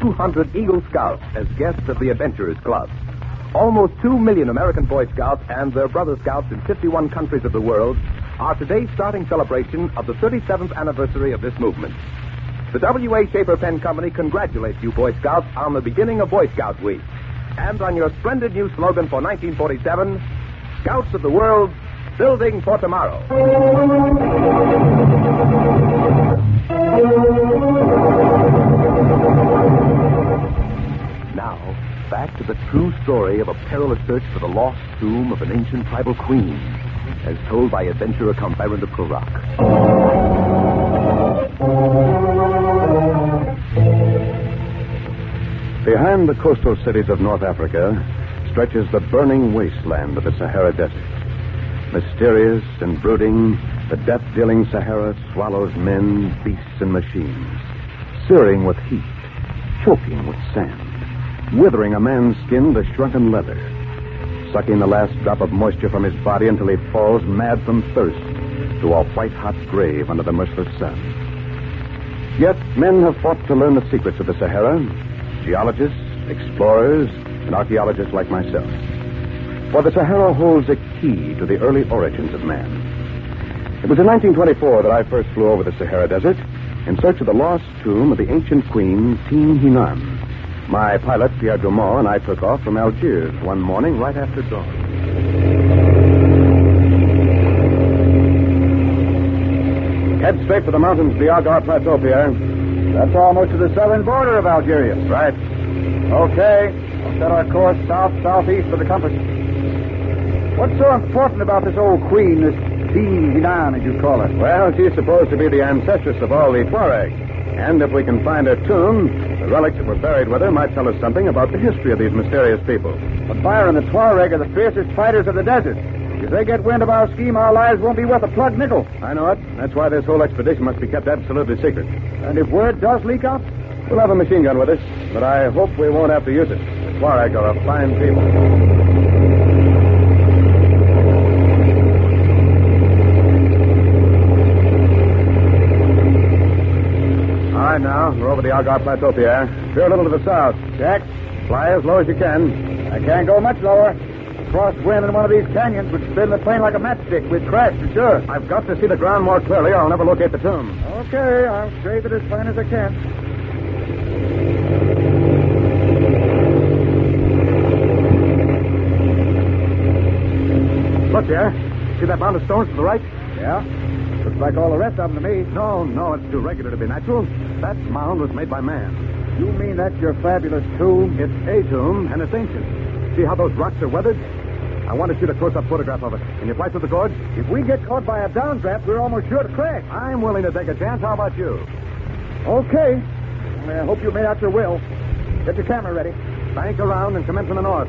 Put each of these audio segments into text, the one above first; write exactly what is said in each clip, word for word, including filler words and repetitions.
two hundred Eagle Scouts as guests of the Adventurers Club. Almost two million American Boy Scouts and their brother Scouts in fifty-one countries of the world are today's starting celebration of the thirty-seventh anniversary of this movement. The W A. Schaefer Pen Company congratulates you, Boy Scouts, on the beginning of Boy Scout Week. And on your splendid new slogan for nineteen forty-seven, Scouts of the World, Building for Tomorrow. Now, back to the true story of a perilous search for the lost tomb of an ancient tribal queen, as told by adventurer come Byron de Prorac. Behind the coastal cities of North Africa stretches the burning wasteland of the Sahara Desert. Mysterious and brooding, the death-dealing Sahara swallows men, beasts, and machines, searing with heat, choking with sand, withering a man's skin to shrunken leather, sucking the last drop of moisture from his body until he falls mad from thirst to a white-hot grave under the merciless sun. Yet men have fought to learn the secrets of the Sahara, geologists, explorers, and archaeologists like myself. For the Sahara holds a key to the early origins of man. It was in nineteen twenty-four that I first flew over the Sahara Desert in search of the lost tomb of the ancient queen, Tin Hinan. My pilot, Pierre Dumont, and I took off from Algiers one morning right after dawn. Head straight for the mountains of the Agar Plateau, Pierre. That's almost to the southern border of Algeria. Right. Okay. We'll set our course south-southeast for the compass. What's so important about this old queen, this Tin Hinan, as you call her? Well, she's supposed to be the ancestress of all the Tuareg. And if we can find her tomb, the relics that were buried with her might tell us something about the history of these mysterious people. But Byron, the Tuareg are the fiercest fighters of the desert. If they get wind of our scheme, our lives won't be worth a plug nickel. I know it. That's why this whole expedition must be kept absolutely secret. And if word does leak out? We'll have a machine gun with us, but I hope we won't have to use it. The Tuareg are a fine people. All right, now, we're over the Agar Plateau, Pierre. Veer a little to the south. Jack? Fly as low as you can. I can't go much lower. Crosswind in one of these canyons would spin the plane like a matchstick. We'd crash for sure. I've got to see the ground more clearly, or I'll never locate the tomb. Okay, I'll shave it as fine as I can. Look, Pierre. See that mound of stones to the right? Yeah? Looks like all the rest of them to me. No, no, it's too regular to be natural. That mound was made by man. You mean that's your fabulous tomb? It's a tomb, and it's ancient. See how those rocks are weathered? I want to shoot a close-up photograph of it. Can you fly through the gorge? If we get caught by a downdraft, we're almost sure to crash. I'm willing to take a chance. How about you? Okay. Only I hope you made out your will. Get your camera ready. Bank around and commence from the north.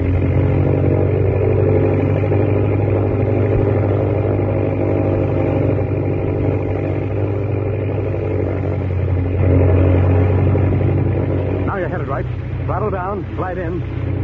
Now you're headed right. Throttle down, slide in.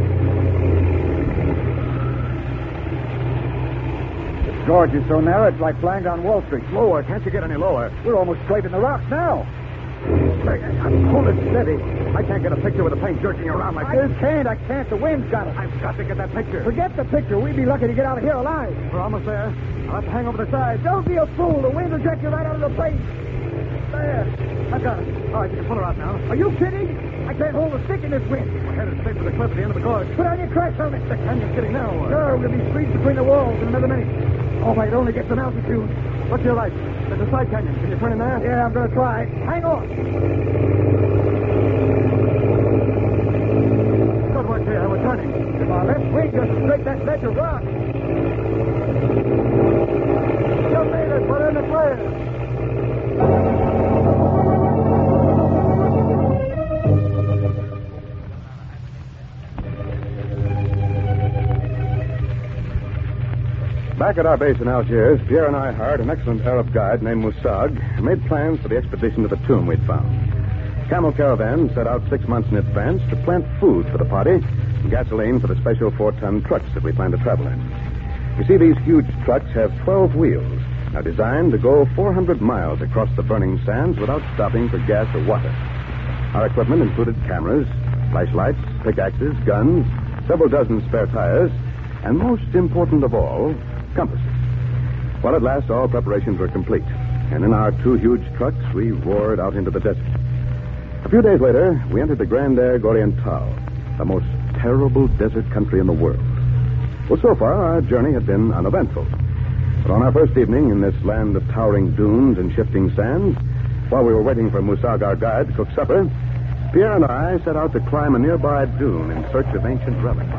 This gorge is so narrow, it's like flying down Wall Street. Lower. Can't you get any lower? We're almost scraping the rocks now. Hold it steady. I can't get a picture with the plane jerking around like I this. can't. I can't. The wind's got us. I've got to get that picture. Forget the picture. We'd be lucky to get out of here alive. We're almost there. I'll have to hang over the side. Don't be a fool. The wind will jerk you right out of the plane. There. I've got it. All right, you can pull her out now. Are you kidding? I can't hold a stick in this wind. We're headed straight for the cliff at the end of the gorge. Put on your crash helmet. The canyon's getting narrower. Sure, we'll be squeezed between the walls in another minute. Oh, if I could only get some altitude. Look to your right. There's a side canyon. Can you turn in there? Yeah, I'm going to try. Hang on. Good work, Pierre. We're turning. If our left wing just straight that ledge of rock. You made it. Put in the flare. Back at our base in Algiers, Pierre and I hired an excellent Arab guide named Mousag and made plans for the expedition to the tomb we'd found. Camel caravans set out six months in advance to plant food for the party and gasoline for the special four-ton trucks that we plan to travel in. You see, these huge trucks have twelve wheels, are designed to go four hundred miles across the burning sands without stopping for gas or water. Our equipment included cameras, flashlights, pickaxes, guns, several dozen spare tires, and most important of all, compasses. Well, at last, all preparations were complete, and in our two huge trucks, we roared out into the desert. A few days later, we entered the Grand Air Oriental, the most terrible desert country in the world. Well, so far, our journey had been uneventful. But on our first evening in this land of towering dunes and shifting sands, while we were waiting for Musag, our guide, to cook supper, Pierre and I set out to climb a nearby dune in search of ancient relics.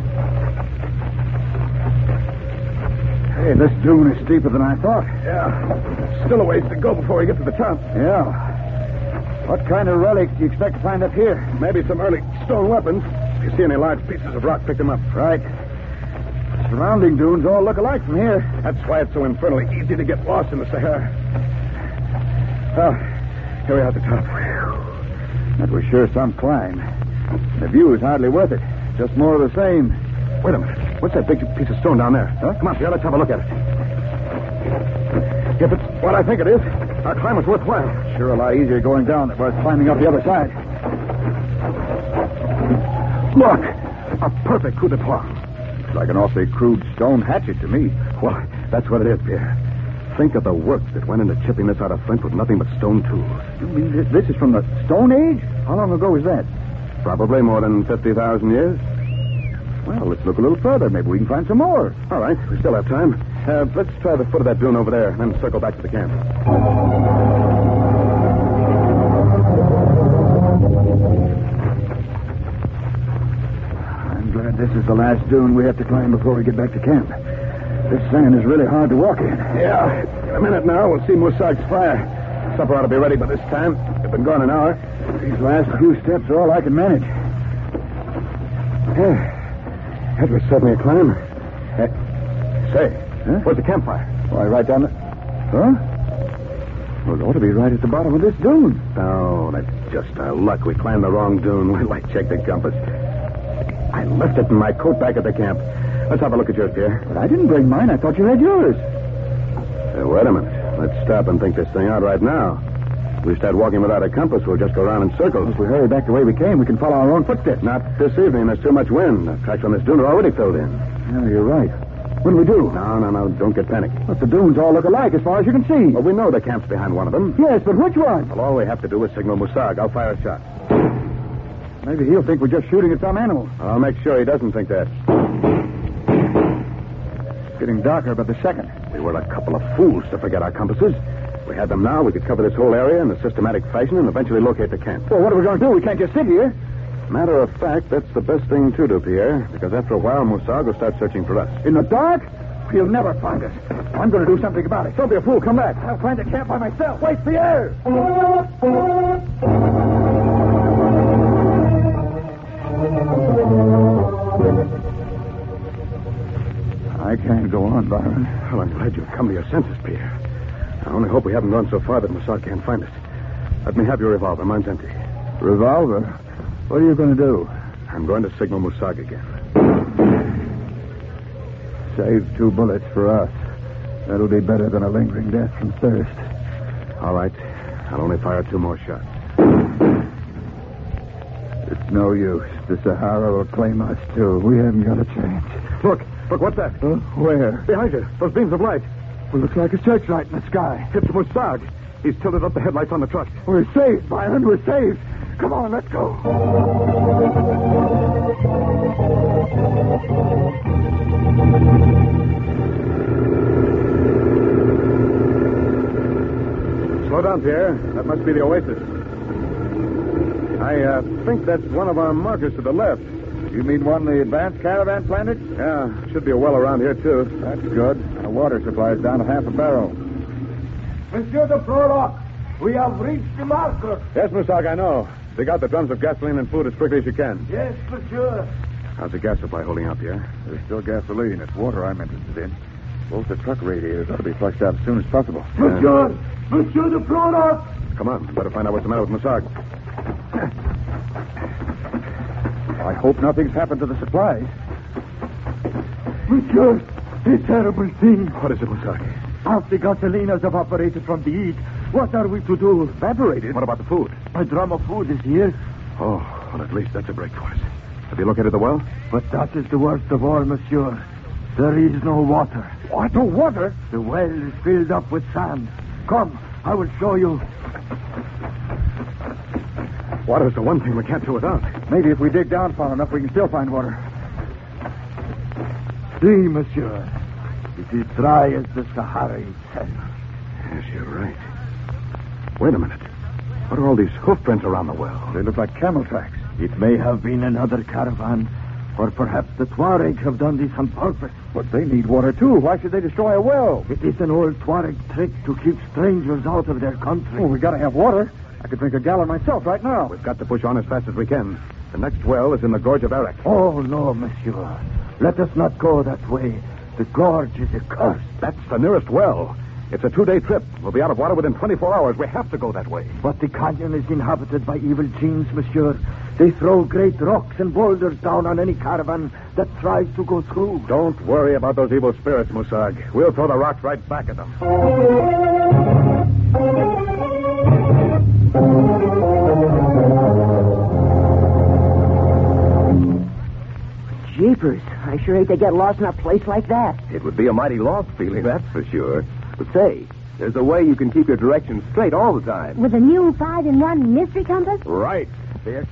Hey, this dune is steeper than I thought. Yeah. Still a ways to go before we get to the top. Yeah. What kind of relics do you expect to find up here? Maybe some early stone weapons. If you see any large pieces of rock, pick them up. Right. The surrounding dunes all look alike from here. That's why it's so infernally easy to get lost in the Sahara. Well, here we are at the top. That was sure some climb. The view is hardly worth it. Just more of the same. Wait a minute. What's that big piece of stone down there? Huh? Come on, Pierre, let's have a look at it. If it's what I think it is, our climb is worthwhile. Sure a lot easier going down than was climbing up the other side. Look! A perfect coup de poing. It's like an awfully crude stone hatchet to me. Well, that's what it is, Pierre. Think of the work that went into chipping this out of flint with nothing but stone tools. You mean this, this is from the Stone Age? How long ago was that? Probably more than fifty thousand years. Well, let's look a little further. Maybe we can find some more. All right, we still have time. Uh, let's try the foot of that dune over there, and then circle back to the camp. I'm glad this is the last dune we have to climb before we get back to camp. This sand is really hard to walk in. Yeah. In a minute now, we'll see Musag's fire. Supper ought to be ready by this time. We've been gone an hour. These last few steps are all I can manage. Yeah. That was certainly a climb. Uh, say, huh? Where's the campfire? Why, right down the... Huh? Well, it ought to be right at the bottom of this dune. Oh, that's just our luck. We climbed the wrong dune. Well, I checked the compass. I left it in my coat back at the camp. Let's have a look at yours, Pierre. But I didn't bring mine. I thought you had yours. Uh, wait a minute. Let's stop and think this thing out right now. If we start walking without a compass, we'll just go around in circles. If we hurry back the way we came, we can follow our own footsteps. Not this evening. There's too much wind. The tracks on this dune are already filled in. Yeah, you're right. What do we do? No, no, no. Don't get panicked. But the dunes all look alike as far as you can see. Well, we know the camp's behind one of them. Yes, but which one? Well, all we have to do is signal Musag. I'll fire a shot. Maybe he'll think we're just shooting at some animal. I'll make sure he doesn't think that. It's getting darker by the second. We were a couple of fools to forget our compasses. If we had them now, we could cover this whole area in a systematic fashion and eventually locate the camp. Well, what are we going to do? We can't just sit here. Matter of fact, that's the best thing to do, Pierre, because after a while, Musag will start searching for us. In the dark? He'll never find us. I'm going to do something about it. Don't be a fool. Come back. I'll find the camp by myself. Wait, Pierre! I can't go on, Byron. Well, I'm glad you've come to your senses, Pierre. I only hope we haven't gone so far that Musag can't find us. Let me have your revolver. Mine's empty. Revolver? What are you going to do? I'm going to signal Musag again. Save two bullets for us. That'll be better than a lingering death from thirst. All right. I'll only fire two more shots. It's no use. The Sahara will claim us, too. We haven't got a chance. Look. Look, what's that? Huh? Where? Behind you. Those beams of light. Well, looks like a searchlight in the sky. It's Musag. He's tilted up the headlights on the truck. We're safe, Byron. We're safe. Come on, let's go. Slow down, Pierre. That must be the oasis. I uh, think that's one of our markers to the left. You mean one the advance caravan planted? Yeah, should be a well around here, too. That's good. Our water supply is down to half a barrel. Monsieur de Prolock, we have reached the marker. Yes, Musag, I know. Dig out the drums of gasoline and food as quickly as you can. Yes, monsieur. How's the gas supply holding out, Pierre? There's still gasoline. It's water I'm interested in. Both the truck radiators ought to be flushed out as soon as possible. Monsieur! Monsieur de Prolock! Come on. Better find out what's the matter with Musag. I hope nothing's happened to the supplies. Monsieur, a terrible thing. What is it, Musag? Half the gasoline has evaporated from the heat. What are we to do? Evaporated? What about the food? A drum of food is here. Oh, well, at least that's a break for us. Have you located the well? But that is the worst of all, monsieur. There is no water. What? No water? The well is filled up with sand. Come, I will show you. Water's the one thing we can't do without. Maybe if we dig down far enough, we can still find water. See, monsieur. It is dry as the Sahara itself. Yes, you're right. Wait a minute. What are all these hoof prints around the well? They look like camel tracks. It may have been another caravan, or perhaps the Tuaregs have done this on purpose. But they need water, too. Why should they destroy a well? It is an old Tuareg trick to keep strangers out of their country. Oh, we got to have water. I could drink a gallon myself right now. We've got to push on as fast as we can. The next well is in the gorge of Arak. Oh, no, monsieur. Let us not go that way. The gorge is accursed. That's the nearest well. It's a two-day trip. We'll be out of water within twenty-four hours. We have to go that way. But the canyon is inhabited by evil genes, monsieur. They throw great rocks and boulders down on any caravan that tries to go through. Don't worry about those evil spirits, Musag. We'll throw the rocks right back at them. Jeepers, I sure hate to get lost in a place like that. It would be a mighty lost feeling, that's for sure. But say, there's a way you can keep your directions straight all the time. With a new five-in-one mystery compass? Right. Here.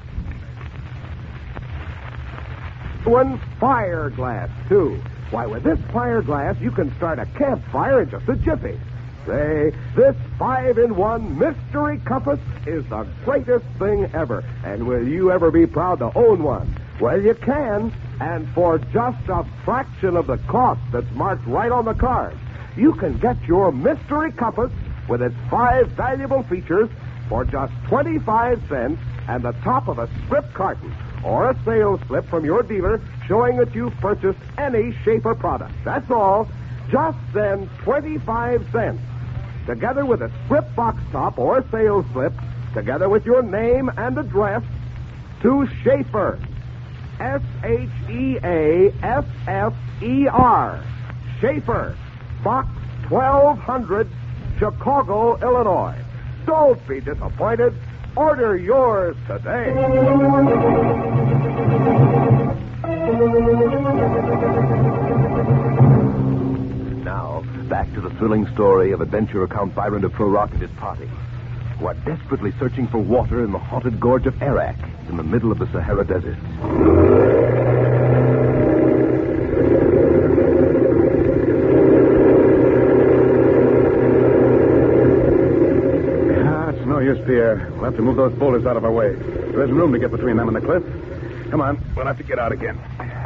One fire glass, too. Why, with this fire glass, you can start a campfire in just a jiffy. Say, this five-in-one mystery compass is the greatest thing ever. And will you ever be proud to own one? Well, you can, and for just a fraction of the cost that's marked right on the card. You can get your mystery compass with its five valuable features for just twenty-five cents and the top of a strip carton or a sales slip from your dealer showing that you've purchased any Schaefer product. That's all. Just send twenty-five cents together with a strip box top or sales slip together with your name and address to Schaefer. S H E A F F E R. Schaefer. Box twelve hundred, Chicago, Illinois. Don't be disappointed. Order yours today. Now, back to the thrilling story of adventurer Count Byron de Prorock and his party, who are desperately searching for water in the haunted gorge of Arak in the middle of the Sahara Desert. No use, Pierre. We'll have to move those boulders out of our way. There isn't room to get between them and the cliff. Come on, we'll have to get out again.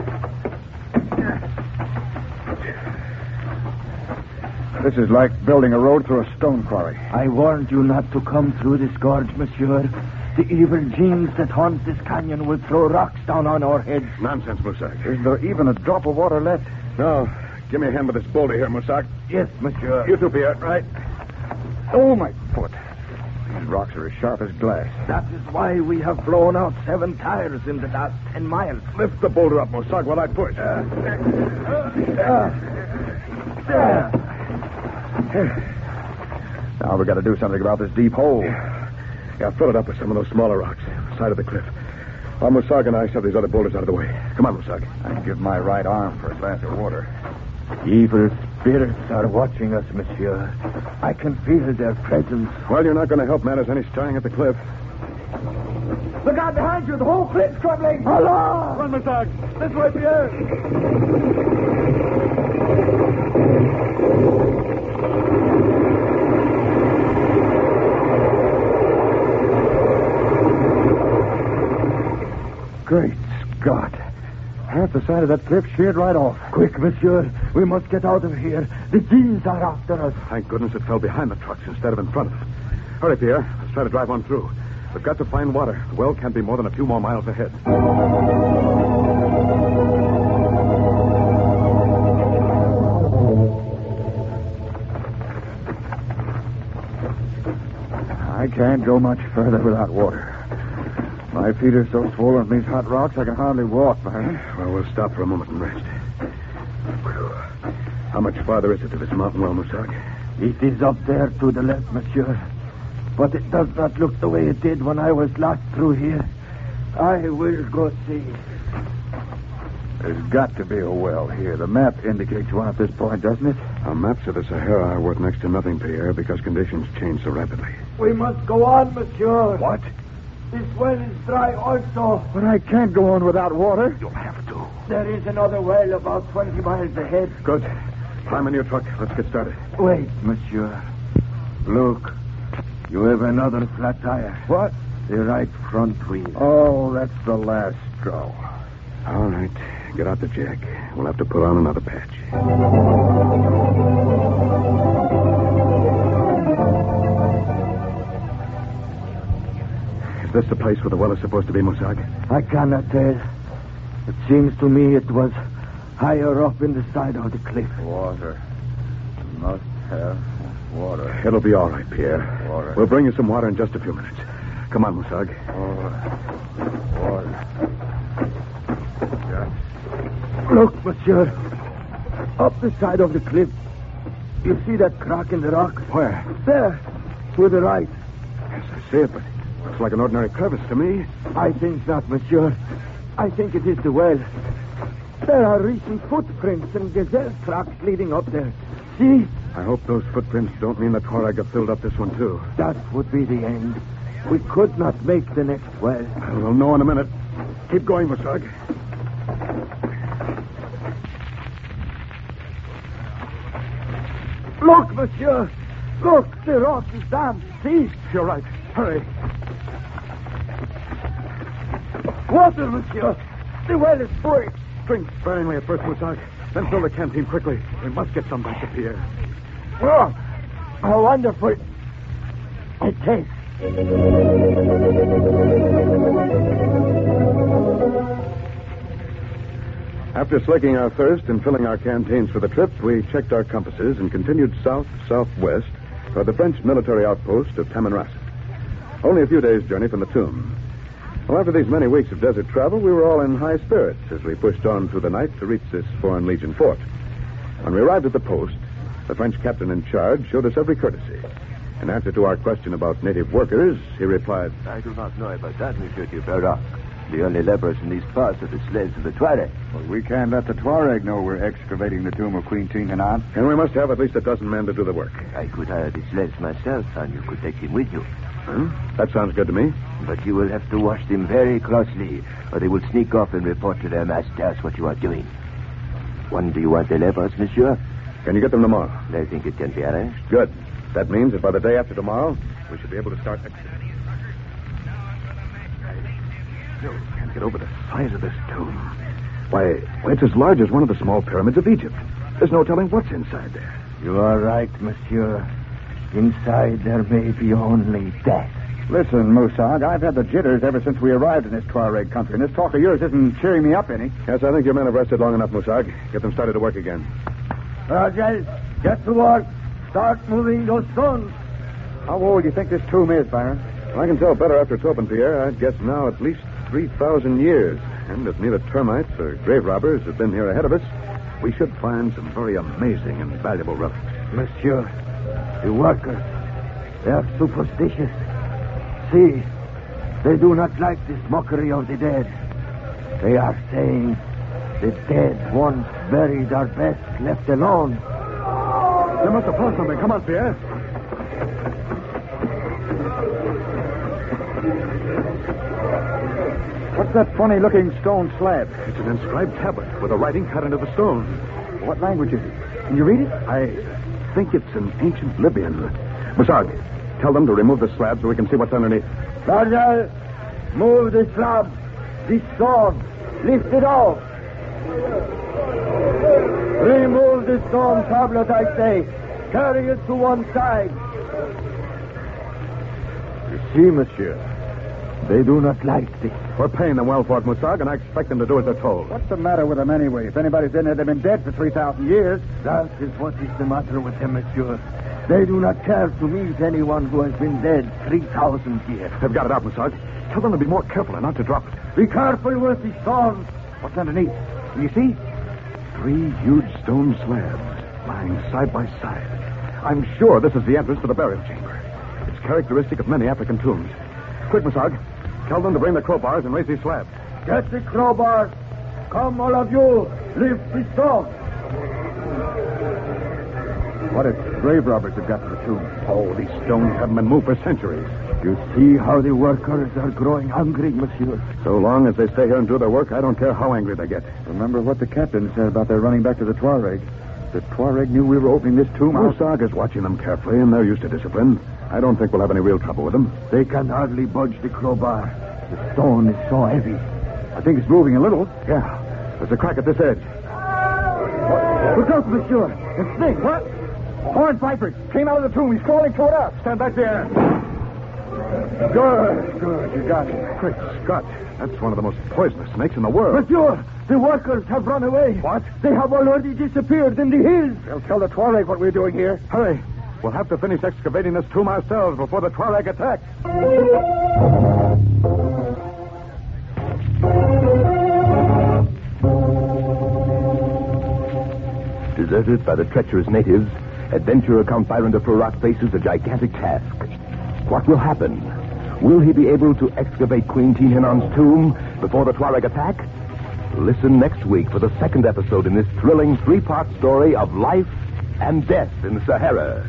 This is like building a road through a stone quarry. I warned you not to come through this gorge, monsieur. The evil genes that haunt this canyon will throw rocks down on our heads. Nonsense, Musag. Is there even a drop of water left? No. Give me a hand with this boulder here, Musag. Yes, monsieur. You too, Pierre. Right. Oh, my foot. These rocks are as sharp as glass. That is why we have blown out seven tires in the last ten miles. Lift the boulder up, Musag, while I push. Uh, uh, uh, Now we've got to do something about this deep hole. Yeah, fill it up with some of those smaller rocks, side of the cliff. While Musag and I shove these other boulders out of the way. Come on, Musag. I'd give my right arm for a glass of water. Evil spirits are watching us, monsieur. I can feel their presence. Well, you're not going to help matters any stirring at the cliff. Look out behind you. The whole cliff's crumbling. Allah! Run, Musag. This way, Pierre. Great Scott. Half the side of that cliff sheared right off. Quick, monsieur. We must get out of here. The genes are after us. Thank goodness it fell behind the trucks instead of in front of them. Hurry, Pierre. Let's try to drive on through. We've got to find water. The well can't be more than a few more miles ahead. I can't go much further without water. My feet are so swollen from these hot rocks I can hardly walk, Byron. Well, we'll stop for a moment and rest. Whew. How much farther is it to this mountain well, Musag? It is up there to the left, monsieur. But it does not look the way it did when I was last through here. I will go see. There's got to be a well here. The map indicates one at this point, doesn't it? Our maps of the Sahara are worth next to nothing, Pierre, because conditions change so rapidly. We must go on, monsieur. What? This well is dry also. But I can't go on without water. You'll have to. There is another well about twenty miles ahead. Good. Climb in your truck. Let's get started. Wait, monsieur. Look. You have another flat tire. What? The right front wheel. Oh, that's the last straw. All right. Get out the jack. We'll have to put on another patch. Is this the place where the well is supposed to be, Musag? I cannot tell. It seems to me it was higher up in the side of the cliff. Water. Must have water. It'll be all right, Pierre. Water. We'll bring you some water in just a few minutes. Come on, Musag. Water. Water. Look, monsieur. Up the side of the cliff. You see that crack in the rock? Where? There. To the right. Yes, I see it, but it looks like an ordinary crevice to me. I think not, monsieur. I think it is the well. There are recent footprints and gazelle tracks leading up there. See? I hope those footprints don't mean the Tuareg have filled up this one, too. That would be the end. We could not make the next well. We'll know in a minute. Keep going, Musag. Look, monsieur. Look, the rock is damp. See? You're right. Hurry. Water, monsieur. The well is full. Drink sparingly at first, Musag. Then fill the canteen quickly. We must get some back to Pierre. Oh, how wonderful it tastes. After slaking our thirst and filling our canteens for the trip, we checked our compasses and continued south-southwest toward the French military outpost of Tamanrasset. Only a few days' journey from the tomb. Well, after these many weeks of desert travel, we were all in high spirits as we pushed on through the night to reach this Foreign Legion fort. When we arrived at the post, the French captain in charge showed us every courtesy. In answer to our question about native workers, he replied, I do not know about that, Monsieur Duperrock. The only lepers in these parts are the slaves of the Tuareg. Well, we can't let the Tuareg know we're excavating the tomb of Queen Tinganan. and we must have at least a dozen men to do the work. I could hire the slaves myself, and you could take them with you. Huh? That sounds good to me. But you will have to watch them very closely, or they will sneak off and report to their masters what you are doing. When do you want the lepers, monsieur? Can you get them tomorrow? I think it can be arranged. Good. That means that by the day after tomorrow, we should be able to start excavating. Still can't get over the size of this tomb. Why, why, it's as large as one of the small pyramids of Egypt. There's no telling what's inside there. You are right, monsieur. Inside there may be only death. Listen, Musag, I've had the jitters ever since we arrived in this Tuareg country, and this talk of yours isn't cheering me up any. Yes, I think your men have rested long enough, Musag. Get them started to work again. Rogers, get to work. Start moving those stones. How old do you think this tomb is, Byron? I can tell better after it's open, Pierre. I'd guess now at least three thousand years. And if neither termites or grave robbers have been here ahead of us, we should find some very amazing and valuable relics. Monsieur, the workers, they are superstitious. See, they do not like this mockery of the dead. They are saying the dead once buried are best left alone. They must have found something. Come on, Pierre. What's that funny-looking stone slab? It's an inscribed tablet with a writing cut into the stone. What language is it? Can you read it? I think it's an ancient Libyan. Musag, tell them to remove the slab so we can see what's underneath. Rogers, move the slab, the stone, lift it off. Remove the stone tablet, I say. Carry it to one side. You see, monsieur, they do not like this. We're paying them well for it, Musag, and I expect them to do as they're told. What's the matter with them anyway? If anybody's in there, they've been dead for three thousand years. That is what is the matter with them, monsieur. They do not care to meet anyone who has been dead three thousand years. They've got it out, Musag. Tell them to be more careful and not to drop it. Be careful with the stone. What's underneath? Can you see? Three huge stone slabs lying side by side. I'm sure this is the entrance to the burial chamber. It's characteristic of many African tombs. Quick, Musag. Tell them to bring the crowbars and raise these slabs. Get the crowbars. Come, all of you. Lift the stone. What if grave robbers have got to the tomb? Oh, these stones haven't been moved for centuries. You see how the workers are growing hungry, monsieur. So long as they stay here and do their work, I don't care how angry they get. Remember what the captain said about their running back to the Tuareg. The Tuareg knew we were opening this tomb house. Musag is watching them carefully, and they're used to discipline. I don't think we'll have any real trouble with them. They can hardly budge the crowbar. The stone is so heavy. I think it's moving a little. Yeah. There's a crack at this edge. Look out, monsieur. The snake. What? A horned viper came out of the tomb. He's crawling toward us. Stand back there. Good, good. You got it. Great Scott. That's one of the most poisonous snakes in the world. Monsieur, the workers have run away. What? They have already disappeared in the hills. They'll tell the Tuareg what we're doing here. Hurry. We'll have to finish excavating this tomb ourselves before the Tuareg attack. Deserted by the treacherous natives, adventurer Count Byron de Florac faces a gigantic task. What will happen? Will he be able to excavate Queen Tinianon's tomb before the Tuareg attack? Listen next week for the second episode in this thrilling three-part story of life and death in the Sahara.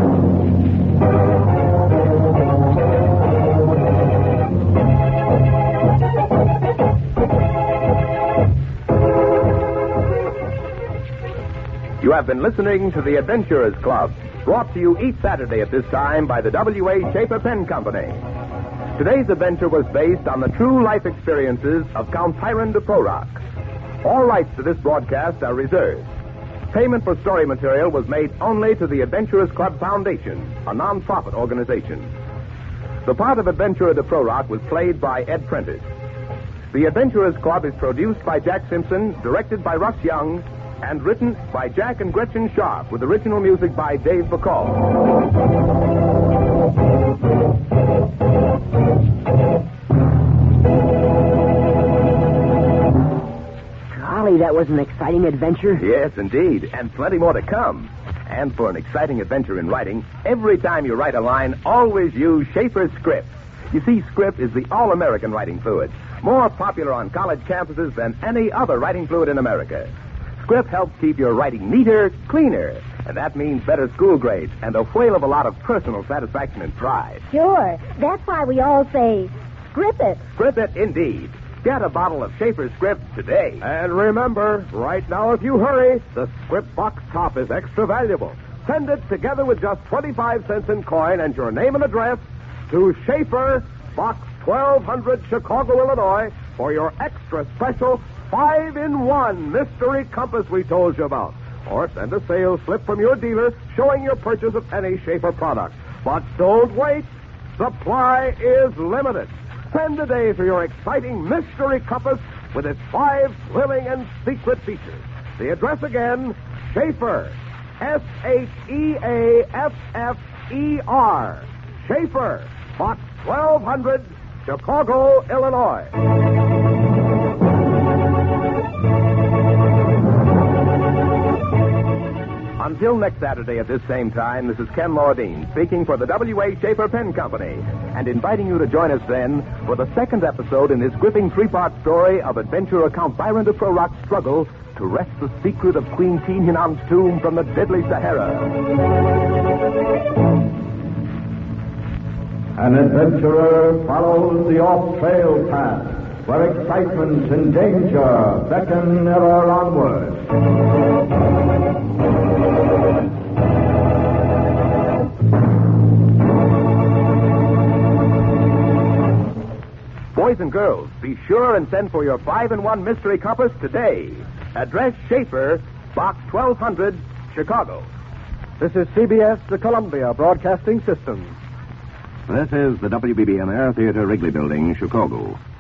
You have been listening to The Adventurers Club, brought to you each Saturday at this time by the W A. Schaefer Pen Company. Today's adventure was based on the true life experiences of Count Byron de Florac. All rights to this broadcast are reserved. Payment for story material was made only to the Adventurers Club Foundation, a non-profit organization. The part of Adventurer de Florac was played by Ed Prentice. The Adventurers Club is produced by Jack Simpson, directed by Russ Young, and written by Jack and Gretchen Sharp, with original music by Dave Bacall. Golly, that was an exciting adventure. Yes, indeed, and plenty more to come. And for an exciting adventure in writing, every time you write a line, always use Schaefer Script. You see, Script is the all-American writing fluid, more popular on college campuses than any other writing fluid in America. Script helps keep your writing neater, cleaner, and that means better school grades and a whale of a lot of personal satisfaction and pride. Sure. That's why we all say, script it. Script it, indeed. Get a bottle of Schaefer Script today. And remember, right now, if you hurry, the Script box top is extra valuable. Send it together with just twenty-five cents in coin and your name and address to Schaefer, Box twelve hundred, Chicago, Illinois, for your extra special five-in-one mystery compass we told you about. Or send a sales slip from your dealer showing your purchase of any Schaefer product. But don't wait. Supply is limited. Send today for your exciting mystery compass with its five thrilling and secret features. The address again, Schaefer. S H E A F F E R. Schaefer, Box twelve hundred, Chicago, Illinois. Until next Saturday at this same time, this is Ken Lordine speaking for the W A. Schaefer Pen Company and inviting you to join us then for the second episode in this gripping three-part story of adventurer Count Byron de Florac's struggle to wrest the secret of Queen Tinianon's tomb from the deadly Sahara. An adventurer follows the off-trail path where excitement and danger beckon ever onward. Boys and girls, be sure and send for your five-in-one mystery compass today. Address Schaefer, Box twelve hundred, Chicago. This is C B S, the Columbia Broadcasting System. This is the W B B M Air Theater, Wrigley Building, Chicago.